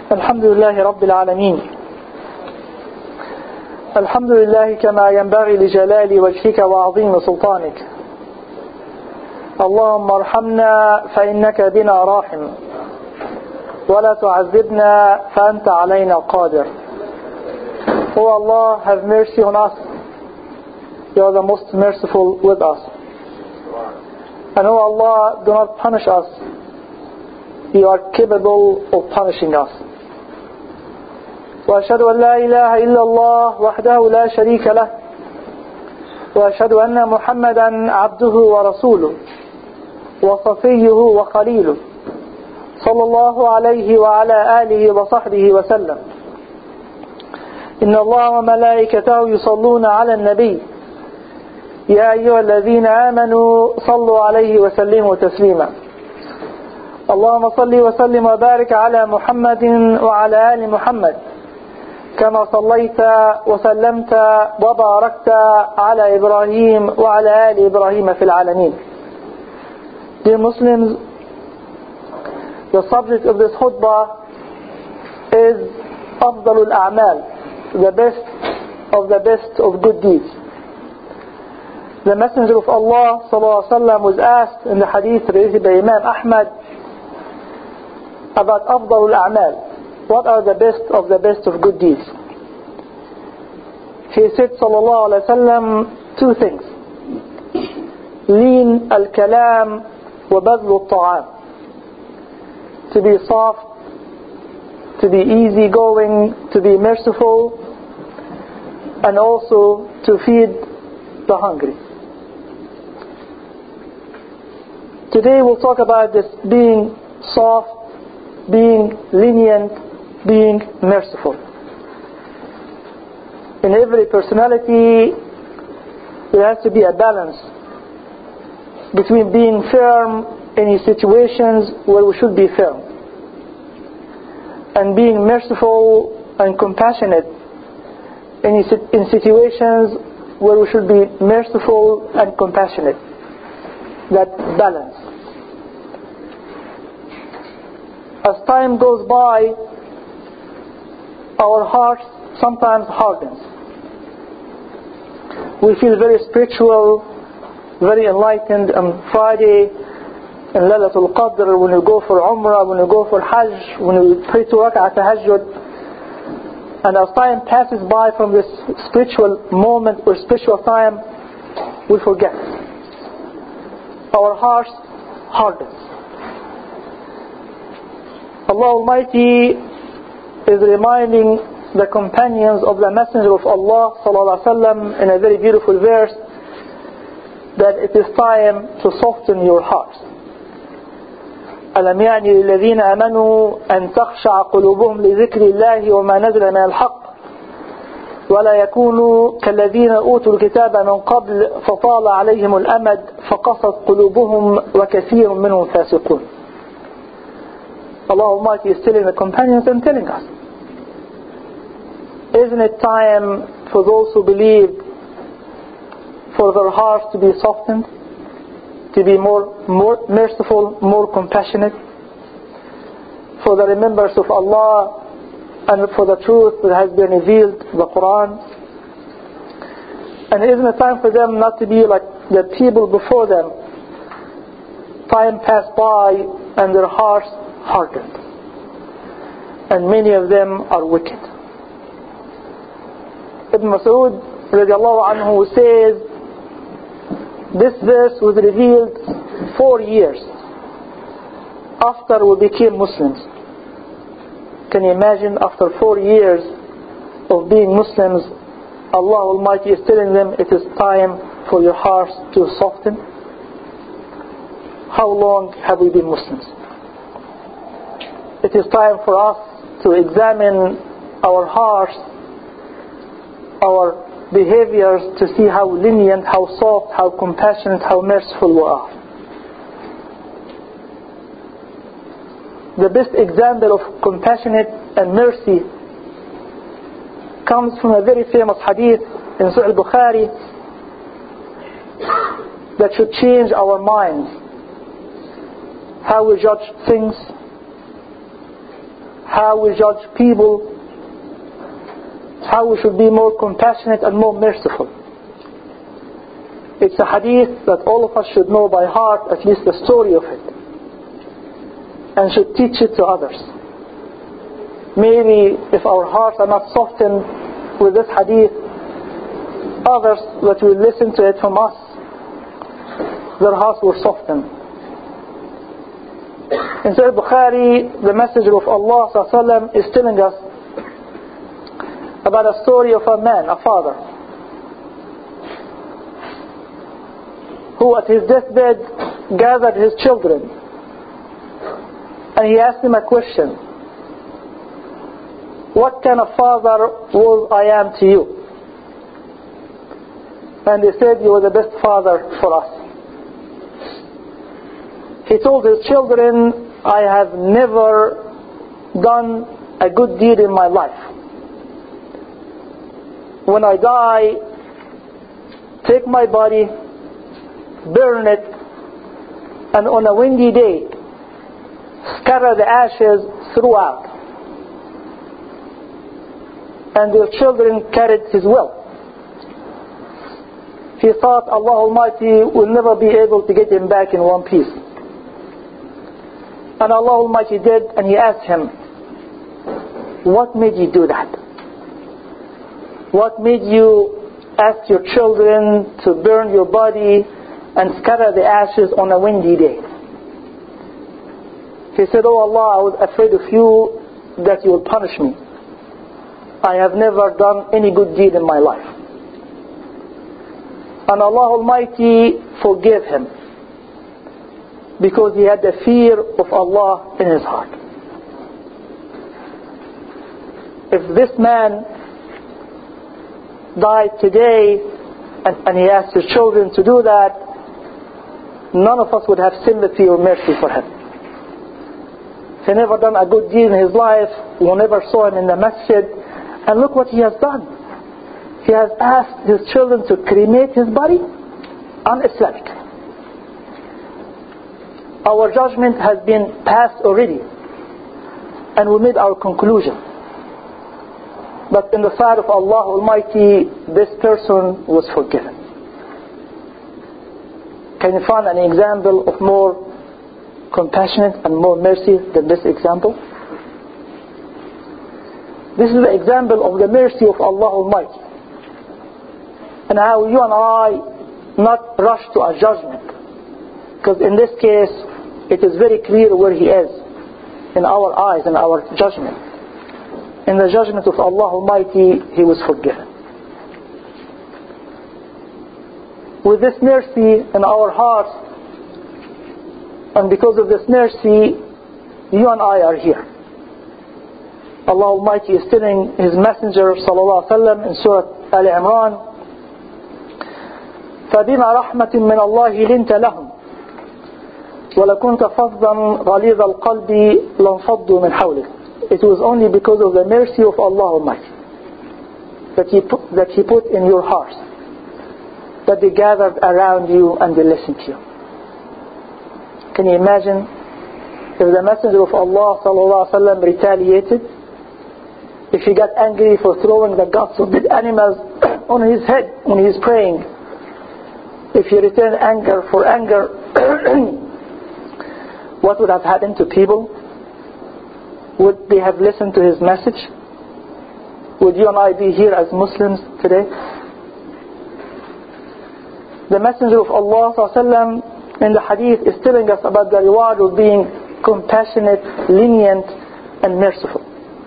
الحمد لله رب العالمين. الحمد لله كما ينبغي لجلال وجهك وعظيم سلطانك. اللهم ارحمنا فإنك بنا راحم، ولا تعذبنا فأنت علينا قادر. O Allah, have mercy on us. You are the most merciful with us. And O Allah, do not punish us. You are capable of punishing us. وأشهد أن لا إله إلا الله وحده لا شريك له، وأشهد أن محمدا عبده ورسوله وصفيه وخليله، صلى الله عليه وعلى آله وصحبه وسلم. إن الله وملائكته يصلون على النبي، يا أيها الذين آمنوا صلوا عليه وسلموا تسليما. اللهم صل وسلم وبارك على محمد وعلى آل محمد كما صليت وسلمت وباركت على إبراهيم وعلى آل إبراهيم في العالمين. Dear Muslims, the subject of this khutbah is أفضل الأعمال, the best of good deeds. The Messenger of Allah ﷺ was asked in the hadith related by Imam Ahmad about أفضل الأعمال. What are the best of good deeds? He said sallallahu alayhi wa sallam two things: لين الكلام وبذل الطعام. To be soft, to be easygoing, to be merciful, and also to feed the hungry. Today we'll talk about this being soft, being lenient, being merciful. In every personality there has to be a balance between being firm in situations where we should be firm, and being merciful and compassionate in situations where we should be merciful and compassionate. That balance. As time goes by, our hearts sometimes hardens. We feel very spiritual, very enlightened on Friday in Laylatul Qadr, when we go for Umrah, when we go for Hajj, when we pray 2 rak'ah tahajjud. And as time passes by from this spiritual moment or spiritual time, we forget. Our hearts harden. Allah Almighty is reminding the companions of the Messenger of Allah ﷺ in a very beautiful verse that it is time to soften your hearts. ألم يعني للذين آمنوا أن تخشع قلوبهم لذكر الله وما نزل من الحق ولا يكونوا كالذين أوتوا الكتاب من قبل فطال عليهم الأمد فقست قلوبهم وكثير منهم فاسقون. Allah Almighty is telling the companions and telling us, isn't it time for those who believe for their hearts to be softened, to be more merciful, more compassionate, for the remembrance of Allah and for the truth that has been revealed, the Quran? And isn't it time for them not to be like the people before them? Time passed by and their hearts hardened, and many of them are wicked. Ibn Mas'ud radiallahu anhu says this verse was revealed 4 years after we became Muslims. Can you imagine? After 4 years of being Muslims, Allah Almighty is telling them it is time for your hearts to soften. How long have we been Muslims? It is time for us to examine our hearts, our behaviors, to see how lenient, how soft, how compassionate, how merciful we are. The best example of compassionate and mercy comes from a very famous hadith in Sahih Bukhari that should change our minds, how we judge things, how we judge people, how we should be more compassionate and more merciful. It's a hadith that all of us should know by heart, at least the story of it, and should teach it to others. Maybe if our hearts are not softened with this hadith, others that will listen to it from us, their hearts will soften. In Sahih Bukhari, the Messenger of Allah ﷺ is telling us about a story of a man, a father, who at his deathbed gathered his children and he asked them a question: what kind of father was I am to you? And they said, you were the best father for us. He told his children, I have never done a good deed in my life. When I die, take my body, burn it, and on a windy day, scatter the ashes throughout. And their children carried his will. He thought Allah Almighty will never be able to get him back in one piece. And Allah Almighty did, and He asked him, what made you do that? What made you ask your children to burn your body and scatter the ashes on a windy day? He said, oh Allah, I was afraid of you that you will punish me. I have never done any good deed in my life. And Allah Almighty forgave him because he had the fear of Allah in his heart. If this man died today and he asked his children to do that, none of us would have sympathy or mercy for him. He never done a good deed in his life. We never saw him in the masjid. And look what he has done. He has asked his children to cremate his body. Un-Islamic. Our judgment has been passed already, and we made our conclusion. But in the sight of Allah Almighty, this person was forgiven. Can you find an example of more compassionate and more mercy than this example? This is the example of the mercy of Allah Almighty, and how you and I not rush to a judgment, because in this case it is very clear where he is in our eyes, in our judgment. In the judgment of Allah Almighty, he was forgiven. With this mercy in our hearts, and because of this mercy, you and I are here. Allah Almighty is telling His Messenger sallallahu alaihi wasallam in Surah Al Imran, فَبِمَا رَحْمَةٍ مِّنَ اللَّهِ لِنْتَ لَهُمْ وَلَكُنْتَ فَظًّا غَلِيظَ الْقَلْبِ لَانْفَضُّوا مِنْ حَوْلِكَ. It was only because of the mercy of Allah Almighty that He put in your hearts, that they gathered around you and they listened to you. Can you imagine if the Messenger of Allah sallallahu alaihi wasallam retaliated? If he got angry for throwing the guts of dead animals on his head when he is praying, if he returned anger for anger, what would have happened to people? Would they have listened to his message? Would you and I be here as Muslims today? The Messenger of Allah ﷺ in the hadith is telling us about the reward of being compassionate, lenient, and merciful.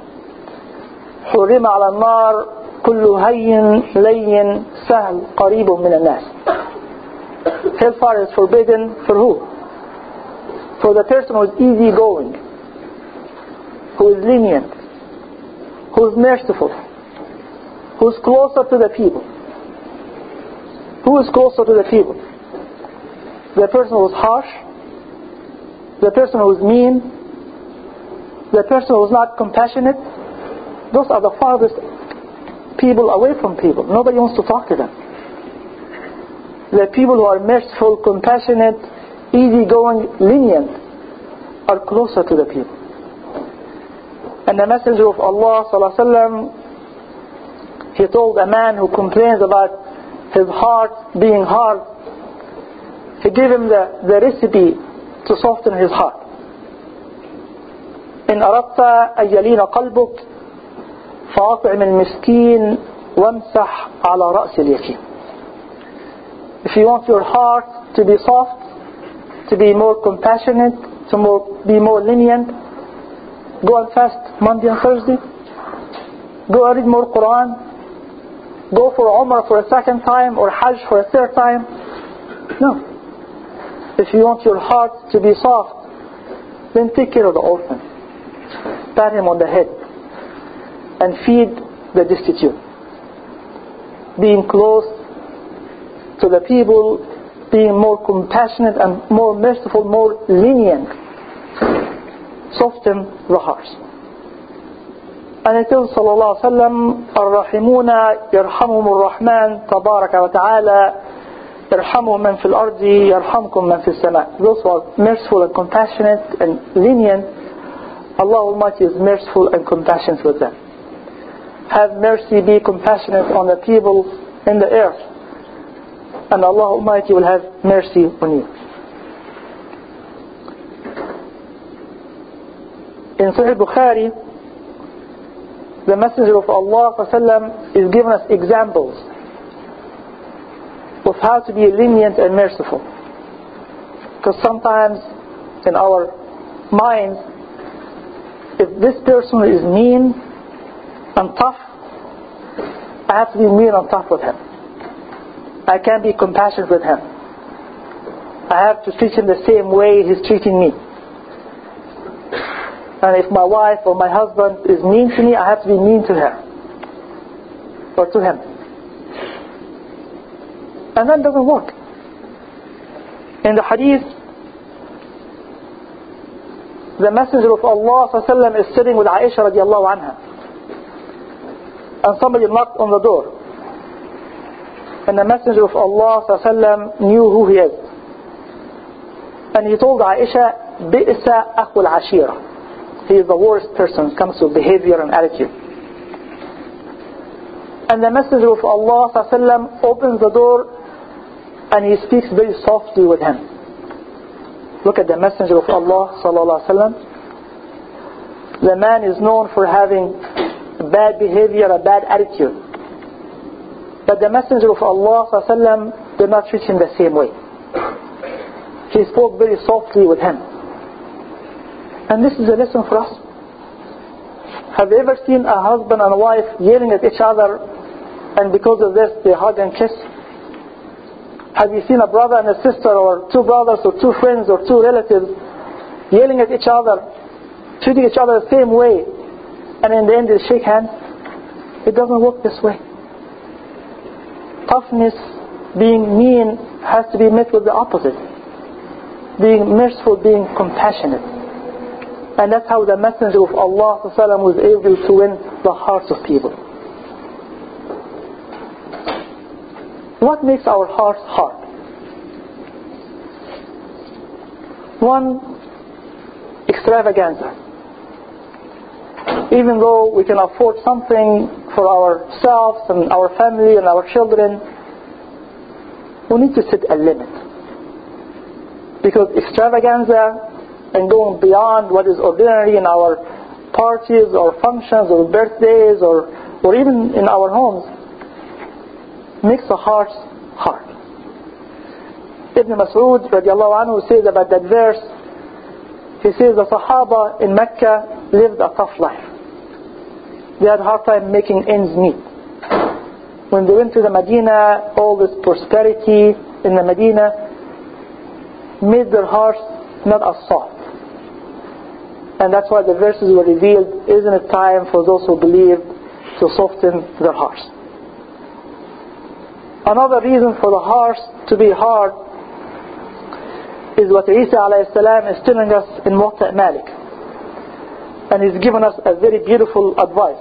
حرم على النار كل هين لين سهل قريب من الناس. Hellfire is forbidden for who? For the person who is easygoing, who is lenient, who is merciful, who is closer to the people. Who is closer to the people? The person who is harsh, the person who is mean, the person who is not compassionate. Those are the farthest people away from people. Nobody wants to talk to them. The people who are merciful, compassionate, easygoing, lenient are closer to the people. And the Messenger of Allah sallallahu alaihi wasallam, he told a man who complains about his heart being hard, he gave him the recipe to soften his heart. إن أردت أن يلين قلبك فأطعم المسكين وامسح على رأس اليتيم. If you want your heart to be soft, to be more compassionate, to be more lenient, go and fast Monday and Thursday. Go and read more Quran. Go for Umrah for a second time or Hajj for a third time. No. If you want your heart to be soft, then take care of the orphan. Pat him on the head and feed the destitute. Being close to the people, being more compassionate and more merciful, more lenient, soften the hearts. And it tells sallallahu alaihi wasallam, الرحمون يرحمهم الرحمن تبارك وتعالى يرحمهم من في الأرض يرحمكم من في السماء. Those who are merciful and compassionate and lenient, Allah Almighty is merciful and compassionate with them. Have mercy, be compassionate on the people in the earth, and Allah Almighty will have mercy on you. In Sahih Bukhari, the Messenger of Allah ﷺ is giving us examples of how to be lenient and merciful. Because sometimes in our minds, if this person is mean and tough, I have to be mean and tough with him. I can't be compassionate with him. I have to treat him the same way he's treating me. And if my wife or my husband is mean to me, I have to be mean to her or to him. And that doesn't work. In the hadith, the Messenger of Allah ﷺ is sitting with Aisha radiallahu anha, and somebody knocked on the door, and the Messenger of Allah ﷺ knew who he is, and he told Aisha, بئس أخو العشيرة. He is the worst person when it comes to behavior and attitude. And the Messenger of Allah ﷺ opens the door and he speaks very softly with him. Look at the Messenger of Allah sallallahu alaihi wasallam. The man is known for having bad behavior, a bad attitude. But the Messenger of Allah sallallahu alaihi wasallam did not treat him the same way. He spoke very softly with him. And this is a lesson for us. Have you ever seen a husband and a wife yelling at each other, and because of this they hug and kiss? Have you seen a brother and a sister, or two brothers or two friends or two relatives yelling at each other, treating each other the same way, and in the end they shake hands? It doesn't work this way. Toughness, being mean, has to be met with the opposite. Being merciful, being compassionate. And that's how the Messenger of Allah ﷺ was able to win the hearts of people. What makes our hearts hard? One, extravaganza. Even though we can afford something for ourselves and our family and our children, we need to set a limit. Because extravaganza and going beyond what is ordinary in our parties or functions or birthdays or even in our homes makes the hearts hard. Ibn Mas'ud radiallahu anhu says about that verse, he says the Sahaba in Mecca lived a tough life. They had a hard time making ends meet. When they went to the Medina, all this prosperity in the Medina made their hearts not as soft. And that's why the verses were revealed, isn't it time for those who believe to soften their hearts? Another reason for the hearts to be hard is what Isa alayhi salam is telling us in Muwatta Malik. And he's given us a very beautiful advice.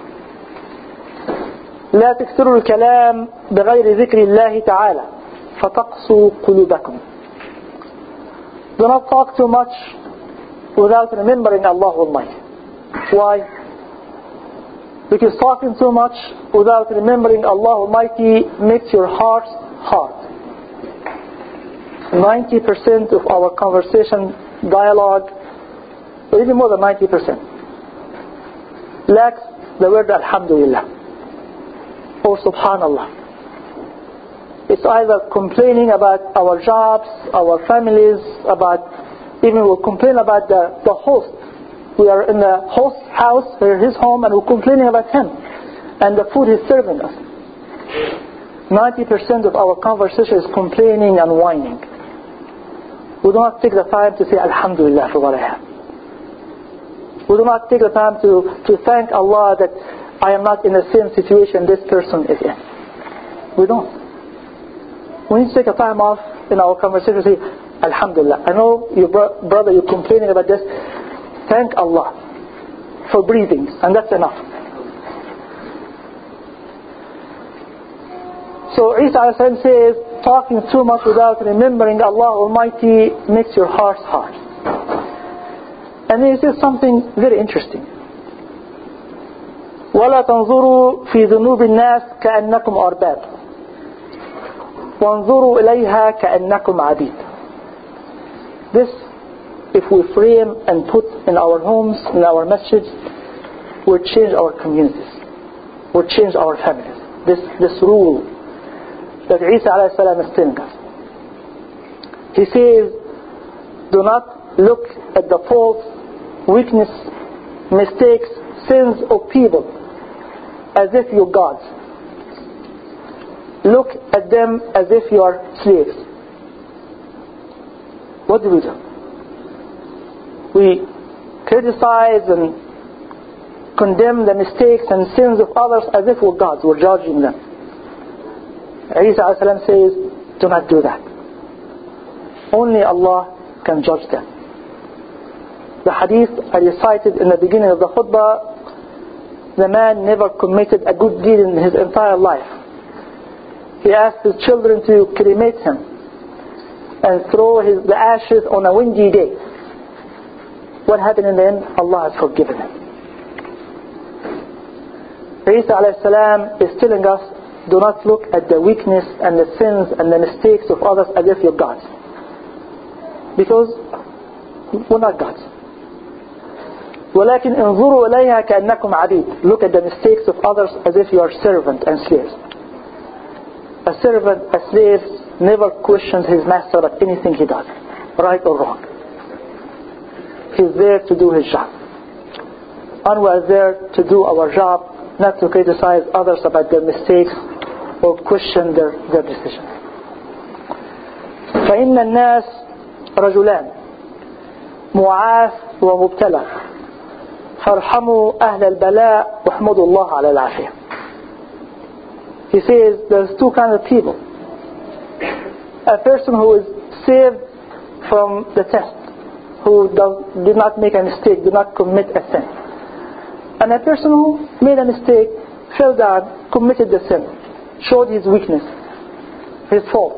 لا تكثروا الكلام بغير ذكر الله تعالى فتقسوا قلوبكم. Do not talk too much without remembering Allah Almighty. Why? Because talking too much without remembering Allah Almighty makes your heart hard. 90% of our conversation, dialogue, or even more than 90%, lacks the word Alhamdulillah or Subhanallah. It's either complaining about our jobs, our families, even we'll complain about the host. We are in the host's house, or his home, and we're complaining about him and the food he's serving us. 90% of our conversation is complaining and whining. We do not take the time to say Alhamdulillah for what I have. We do not take the time to thank Allah that I am not in the same situation this person is in. We don't. We need to take a time off in our conversation and say Alhamdulillah. I know your brother, you're complaining about this. Thank Allah for breathing, and that's enough. So Isa a.s. says, talking too much without remembering Allah Almighty makes your heart hard. And then he says something very interesting. وَلَا تَنْظُرُوا فِي ذُنُوبِ النَّاسِ كَأَنَّكُمْ أَرْبَابٌ وَانْظُرُوا إِلَيْهَا كَأَنَّكُمْ عَبِيدٌ. This, if we frame and put in our homes, in our masjids, will change our communities, will change our families. This rule that Isa a.s. is telling us. He says, do not look at the faults, weakness, mistakes, sins of people as if you're gods. Look at them as if you are slaves. What do? We criticize and condemn the mistakes and sins of others as if we're gods, we're judging them. Isa a.s. says, do not do that. Only Allah can judge them. The hadith I recited in the beginning of the khutbah, the man never committed a good deed in his entire life. He asked his children to cremate him and throw the ashes on a windy day. What happened in the end? Allah has forgiven him. Isa a.s. is telling us, do not look at the weakness and the sins and the mistakes of others as if you're gods. Because we're not gods. ولكن انظروا إليها كأنكم عبيد. Look at the mistakes of others as if you are servant and slaves. A servant, a slave, never questions his master about anything he does, right or wrong. He's there to do his job. And we are there to do our job, not to criticize others about their mistakes or question their decisions. فإن الناس رجلان معاف ومبتلى فارحموا أهل البلاء واحمدوا الله على العافية. He says there's two kinds of people. A person who is saved from the test, who did not make a mistake, did not commit a sin. And a person who made a mistake, fell down, committed the sin, showed his weakness, his fault.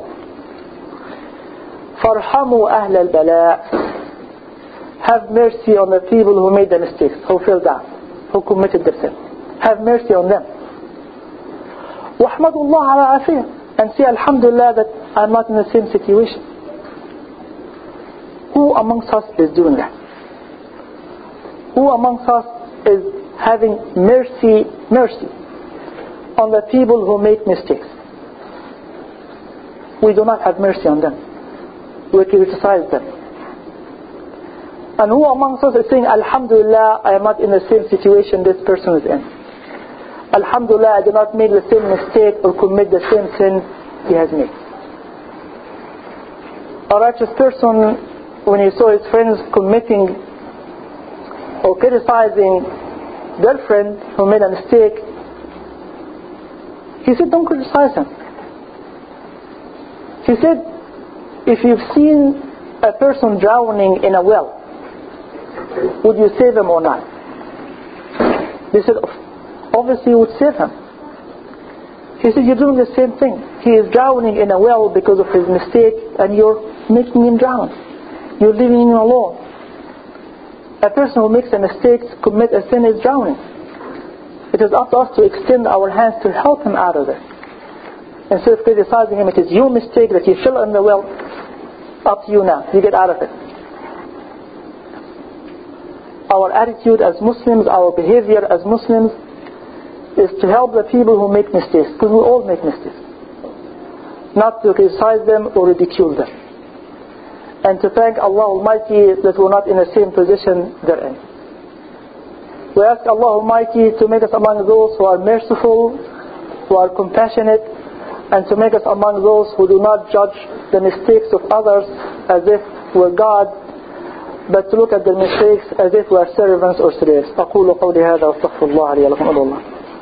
فارحموا أهل البلاء. Have mercy on the people who made the mistakes, who fell down, who committed the sin. Have mercy on them. وَاحْمَدُوا اللَّهَ عَلَى عَافِيَةٍ. And say Alhamdulillah that I'm not in the same situation. Who amongst us is doing that? Who amongst us is having mercy on the people who make mistakes? We do not have mercy on them. We criticize them. And who amongst us is saying, Alhamdulillah, I am not in the same situation this person is in. Alhamdulillah, I did not make the same mistake or commit the same sin he has made. A righteous person, when he saw his friends committing or criticizing their friend who made a mistake, he said, don't criticize him. He said, if you've seen a person drowning in a well, would you save him or not? They said, obviously you would save him. He said, you're doing the same thing. He is drowning in a well because of his mistake and you're making him drown. You're leaving him alone. A person who makes a mistake, commit a sin, is drowning. It is up to us to extend our hands to help him out of it. Instead of criticizing him, it is your mistake that you fell in the well. Up to you now. You get out of it. Our attitude as Muslims, our behavior as Muslims, is to help the people who make mistakes, because we all make mistakes. Not to criticize them or ridicule them. And to thank Allah Almighty that we're not in the same position they're in. We ask Allah Almighty to make us among those who are merciful, who are compassionate, and to make us among those who do not judge the mistakes of others as if we're God, but to look at their mistakes as if we're servants or slaves. أقول قولي هذا واستغفر الله لي ولكم. الله.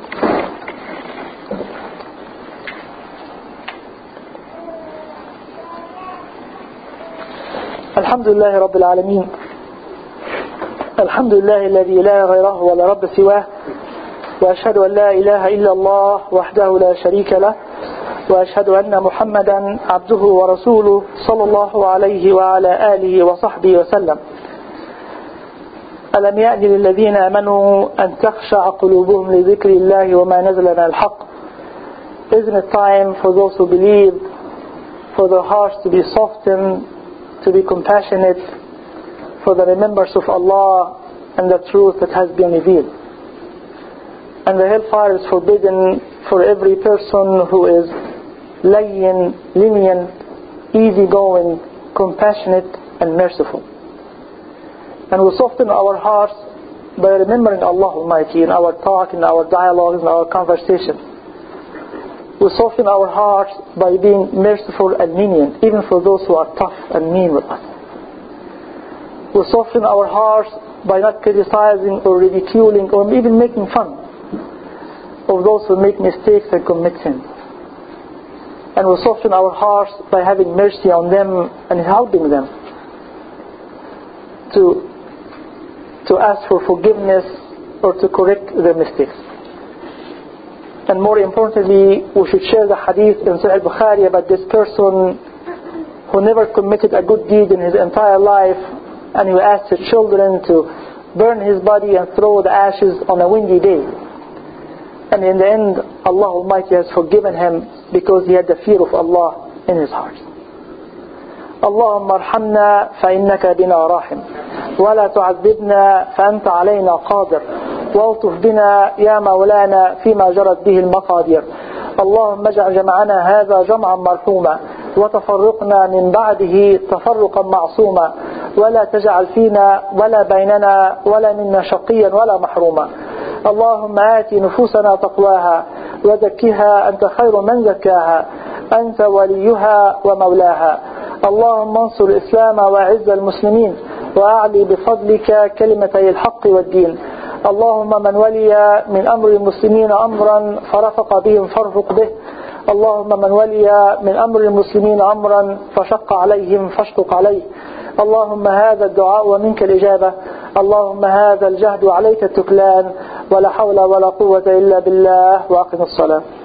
الحمد لله رب العالمين. الحمد لله الذي لا غيره ولا رب سواه، وأشهد أن لا إله إلا الله وحده لا شريك له، وأشهد أن محمدا عبده ورسوله صلى الله عليه وعلى آله وصحبه وسلم. ألم يأن للذين آمنوا أن تخشع قلوبهم لذكر الله وما نزل من الحق. Isn't it time for those who believe, for their hearts to be softened, to be compassionate for the remembrance of Allah and the truth that has been revealed? And the hellfire is forbidden for every person who is lenient, easygoing, compassionate and merciful. And we soften our hearts by remembering Allah Almighty in our talk, in our dialogues, in our conversation. We soften our hearts by being merciful and lenient, even for those who are tough and mean with us. We soften our hearts by not criticizing or ridiculing or even making fun of those who make mistakes and commit sins. And we soften our hearts by having mercy on them and helping them to ask for forgiveness or to correct their mistakes. And more importantly, we should share the hadith in Sahih Bukhari about this person who never committed a good deed in his entire life, and he asked his children to burn his body and throw the ashes on a windy day. And in the end, Allah Almighty has forgiven him because he had the fear of Allah in his heart. اللهم ارحمنا فإنك بنا راحم ولا تعذبنا فأنت علينا قادر والطف بنا يا مولانا فيما جرت به المقادير. اللهم اجعل جمعنا هذا جمعا مرحوما وتفرقنا من بعده تفرقا معصوما ولا تجعل فينا ولا بيننا ولا منا شقيا ولا محروما. اللهم آت نفوسنا تقواها وزكها أنت خير من زكاها أنت وليها ومولاها. اللهم انصر الإسلام وأعز المسلمين وأعلي بفضلك كلمتي الحق والدين. اللهم من ولي من أمر المسلمين أمرا فرفق بهم فارفق به. اللهم من ولي من أمر المسلمين أمرا فشق عليهم فاشقق عليه. اللهم هذا الدعاء ومنك الإجابة. اللهم هذا الجهد وعليك التكلان ولا حول ولا قوة إلا بالله. وأقم الصلاة.